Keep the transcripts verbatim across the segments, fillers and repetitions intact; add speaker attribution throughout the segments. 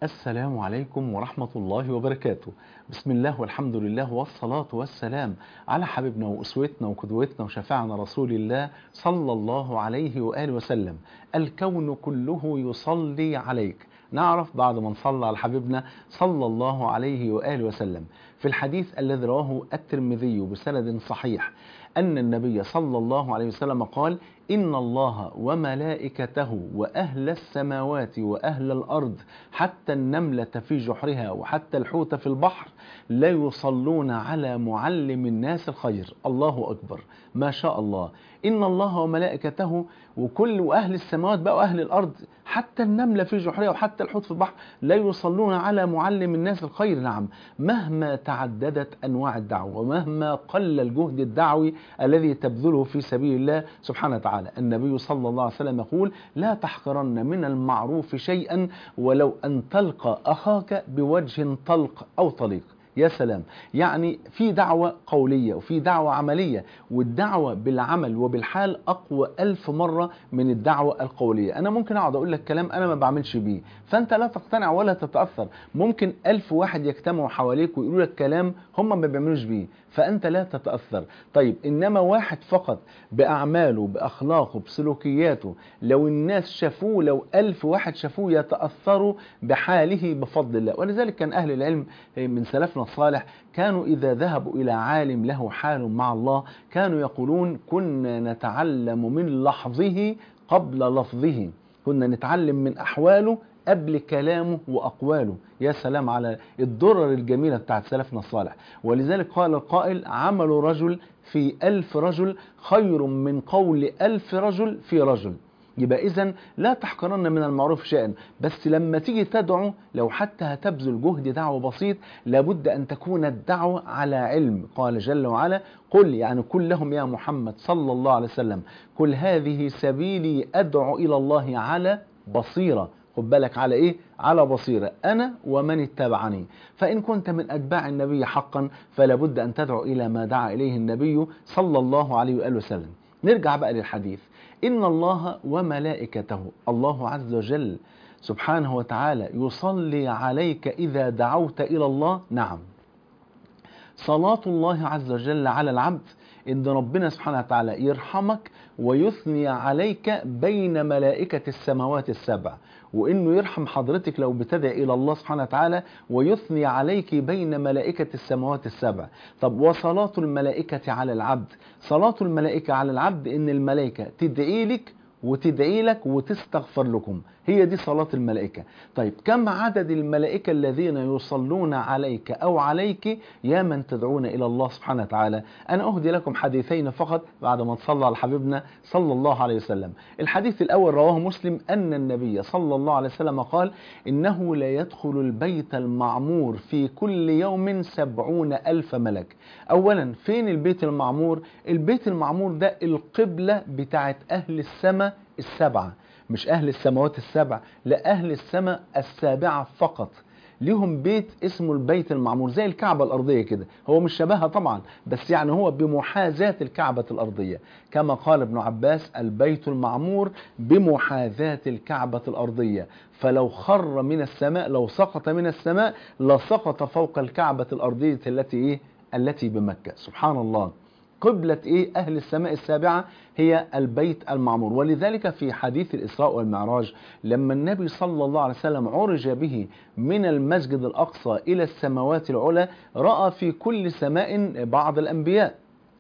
Speaker 1: السلام عليكم ورحمة الله وبركاته. بسم الله والحمد لله والصلاة والسلام على حبيبنا وأسوتنا وقدوتنا وشفاعنا رسول الله صلى الله عليه وآله وسلم. الكون كله يصلي عليك. نعرف بعد ما نصلى على حبيبنا صلى الله عليه وآله وسلم في الحديث الذي رواه الترمذي بسند صحيح أن النبي صلى الله عليه وسلم قال: إن الله وملائكته وأهل السماوات وأهل الأرض حتى النملة في جحرها وحتى الحوت في البحر لا يصلون على معلم الناس الخير. الله أكبر، ما شاء الله. إن الله وملائكته وكل وأهل السماوات بقى وأهل الأرض حتى النملة في جحرها وحتى الحوت في البحر لا يصلون على معلم الناس الخير. نعم، مهما تعددت أنواع الدعوة ومهما قل الجهد الدعوي الذي تبذله في سبيل الله سبحانه وتعالى، النبي صلى الله عليه وسلم يقول: لا تحقرن من المعروف شيئا ولو أن تلقى أخاك بوجه طلق أو طليق. يا سلام، يعني في دعوة قولية وفي دعوة عملية، والدعوة بالعمل وبالحال أقوى ألف مرة من الدعوة القولية. أنا ممكن أقعد أقول لك كلام أنا ما بعملش بيه فأنت لا تقتنع ولا تتأثر، ممكن ألف واحد يجتمعوا حواليك ويقولوا لك كلام هم ما بيعملوش بيه فأنت لا تتأثر. طيب، إنما واحد فقط بأعماله بأخلاقه بسلوكياته لو الناس شافوه، لو ألف واحد شافوه يتأثروا بحاله بفضل الله. ولذلك كان أهل العلم من سلفنا الصالح كانوا إذا ذهبوا إلى عالم له حال مع الله كانوا يقولون: كنا نتعلم من لحظه قبل لفظه، كنا نتعلم من أحواله قبل كلامه وأقواله. يا سلام على الدرر الجميلة بتاعت سلفنا الصالح. ولذلك قال القائل: عمل رجل في ألف رجل خير من قول ألف رجل في رجل. يبقى إذن لا تحقرن من المعروف شيئا، بس لما تيجي تدعو لو حتى هتبذل جهد دعوة بسيط لابد أن تكون الدعوة على علم. قال جل وعلا: قل، يعني قل لهم يا محمد صلى الله عليه وسلم: قل هذه سبيلي أدعو إلى الله على بصيرة. خد بالك على إيه؟ على بصيرة، أنا ومن اتبعني. فإن كنت من أتباع النبي حقا فلا بد أن تدعو إلى ما دعا إليه النبي صلى الله عليه وآله وسلم. نرجع بقى للحديث. إن الله وملائكته، الله عز وجل سبحانه وتعالى يصلي عليك إذا دعوت إلى الله. نعم، صلاة الله عز وجل على العبد إن ربنا سبحانه وتعالى يرحمك ويثني عليك بين ملائكة السماوات السبع، وإنه يرحم حضرتك لو بتدعي إلى الله سبحانه وتعالى ويثني عليك بين ملائكة السماوات السبع. طب وصلاة الملائكة على العبد، صلاة الملائكة على العبد إن الملائكة تدعي لك وتدعي لك وتستغفر لكم، هي دي صلاة الملائكة. طيب، كم عدد الملائكة الذين يصلون عليك أو عليك يا من تدعون إلى الله سبحانه وتعالى؟ أنا أهدي لكم حديثين فقط بعد ما تصلى على حبيبنا صلى الله عليه وسلم. الحديث الأول رواه مسلم أن النبي صلى الله عليه وسلم قال: إنه لا يدخل البيت المعمور في كل يوم سبعون ألف ملك. أولا، فين البيت المعمور؟ البيت المعمور ده القبلة بتاعت أهل السماء السبعة، مش أهل السماوات السبع، لا، أهل السماء السابعة فقط ليهم بيت اسمه البيت المعمور، زي الكعبة الأرضية كده. هو مش شبهها طبعا، بس يعني هو بمحاذاة الكعبة الأرضية، كما قال ابن عباس: البيت المعمور بمحاذاة الكعبة الأرضية، فلو خر من السماء، لو سقط من السماء لسقط فوق الكعبة الأرضية التي إيه؟ التي بمكة. سبحان الله، قبلة إيه؟ أهل السماء السابعة هي البيت المعمور. ولذلك في حديث الإسراء والمعراج لما النبي صلى الله عليه وسلم عرج به من المسجد الأقصى إلى السماوات العلى رأى في كل سماء بعض الأنبياء،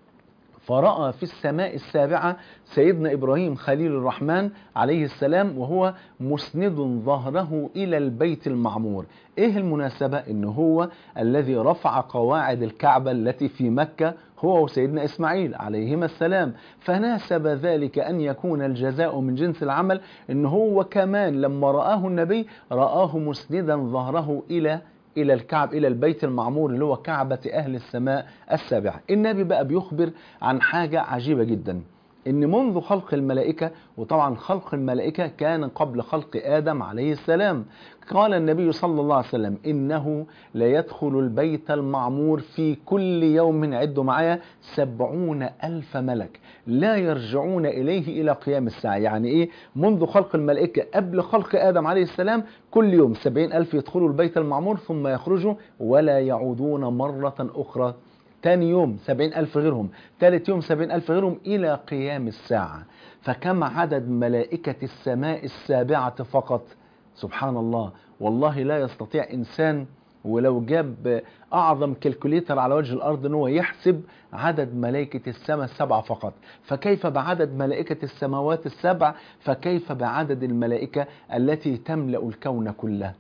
Speaker 1: فرأى في السماء السابعة سيدنا إبراهيم خليل الرحمن عليه السلام وهو مسند ظهره إلى البيت المعمور. إيه المناسبة؟ إنه هو الذي رفع قواعد الكعبة التي في مكة، هو وسيدنا إسماعيل عليهما السلام، فناسب ذلك أن يكون الجزاء من جنس العمل، إنه هو كمان لما رآه النبي رآه مسندا ظهره إلى إلى الكعب، إلى البيت المعمور اللي هو كعبة أهل السماء السابعة. النبي بقى بيخبر عن حاجة عجيبة جدا، إن منذ خلق الملائكة، وطبعا خلق الملائكة كان قبل خلق آدم عليه السلام، قال النبي صلى الله عليه وسلم إنه لا يدخل البيت المعمور في كل يوم، عدوا معايا، سبعون ألف ملك لا يرجعون إليه إلى قيام الساعة. يعني إيه؟ منذ خلق الملائكة قبل خلق آدم عليه السلام كل يوم سبعين ألف يدخلوا البيت المعمور ثم يخرجوا ولا يعودون مرة أخرى. تاني يوم سبعين ألف غيرهم، تالت يوم سبعين ألف غيرهم إلى قيام الساعة. فكم عدد ملائكة السماء السابعة فقط؟ سبحان الله، والله لا يستطيع إنسان ولو جاب أعظم كالكوليتر على وجه الأرض أنه يحسب عدد ملائكة السماء السبعة فقط، فكيف بعدد ملائكة السماوات السبع؟ فكيف بعدد الملائكة التي تملأ الكون كله؟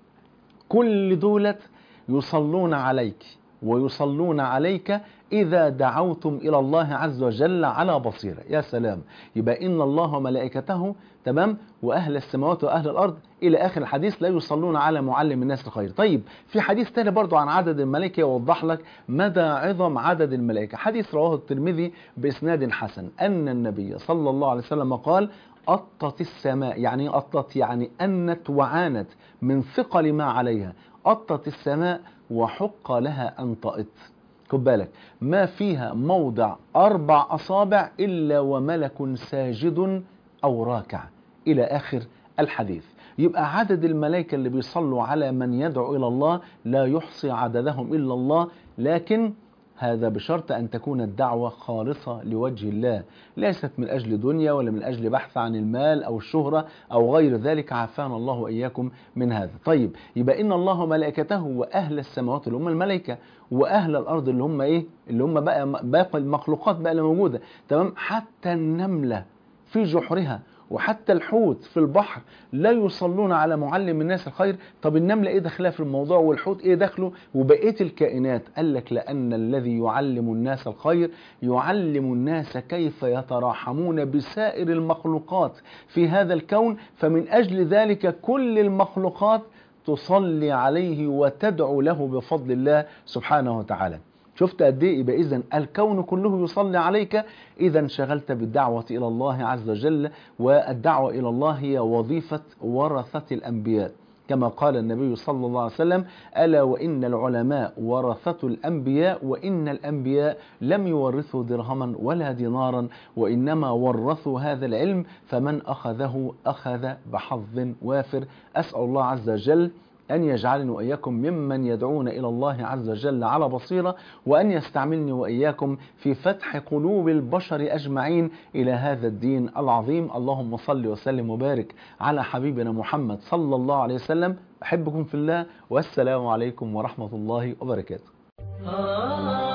Speaker 1: كل دولة يصلون عليك ويصلون عليك إذا دعوتم إلى الله عز وجل على بصيرة. يا سلام، يبقى إن الله وملائكته تمام وأهل السماوات وأهل الأرض إلى آخر الحديث لا يصلون على معلم الناس الخير. طيب في حديث تاني برضو عن عدد الملائكة يوضح لك مدى عظم عدد الملائكة، حديث رواه الترمذي بإسناد حسن أن النبي صلى الله عليه وسلم قال أطت السماء، يعني أطت يعني أنت وعانت من ثقل ما عليها، أطت السماء وحق لها أن تأط. خد بالك، ما فيها موضع أربع أصابع إلا وملك ساجد أو راكع إلى آخر الحديث. يبقى عدد الملائكة اللي بيصلوا على من يدعو إلى الله لا يحصي عددهم إلا الله، لكن هذا بشرط أن تكون الدعوة خالصة لوجه الله، ليست من أجل دنيا ولا من أجل بحث عن المال أو الشهرة أو غير ذلك، عافانا الله وإياكم من هذا. طيب يبقى إن الله وملائكته وأهل السماوات اللي هم الملائكة وأهل الأرض اللي هم إيه؟ اللي هم بقى باقي المخلوقات بقى اللي موجودة، تمام؟ حتى النملة في جحرها وحتى الحوت في البحر لا يصلون على معلم الناس الخير. طب النملة ايه دخلها في الموضوع والحوت ايه دخله وبقية الكائنات؟ قال لك لأن الذي يعلم الناس الخير يعلم الناس كيف يتراحمون بسائر المخلوقات في هذا الكون، فمن أجل ذلك كل المخلوقات تصلي عليه وتدعو له بفضل الله سبحانه وتعالى. شفت قد ايه؟ يبقى اذا الكون كله يصلي عليك اذا انشغلت بالدعوه الى الله عز وجل، والدعوه الى الله هي وظيفه ورثه الانبياء، كما قال النبي صلى الله عليه وسلم: الا وان العلماء ورثه الانبياء وان الانبياء لم يورثوا درهما ولا دينارا وانما ورثوا هذا العلم فمن اخذه اخذ بحظ وافر. اسال الله عز وجل أن يجعلني وإياكم ممن يدعون إلى الله عز وجل على بصيرة، وأن يستعملني وإياكم في فتح قلوب البشر أجمعين إلى هذا الدين العظيم. اللهم صل وسلم وبارك على حبيبنا محمد صلى الله عليه وسلم. أحبكم في الله، والسلام عليكم ورحمة الله وبركاته.